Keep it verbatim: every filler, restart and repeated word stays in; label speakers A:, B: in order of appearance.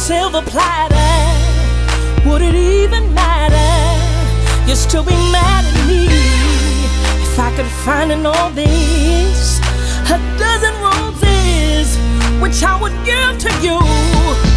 A: silver platter, would it even matter? You'd still be mad at me if I could find in all this a dozen roses which I would give to you.